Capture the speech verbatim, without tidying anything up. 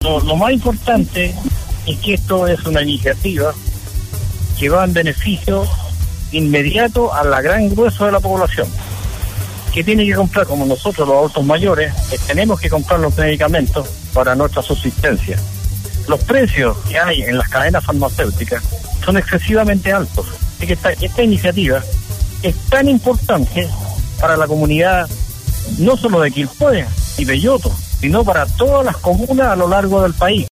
lo, lo más importante es que esto es una iniciativa que va en beneficio inmediato a la gran grueso de la población, que tiene que comprar, como nosotros los adultos mayores, que tenemos que comprar los medicamentos para nuestra subsistencia. Los precios que hay en las cadenas farmacéuticas son excesivamente altos. Así que esta, esta iniciativa es tan importante para la comunidad, no solo de Quilpué y Belloto, sino para todas las comunas a lo largo del país.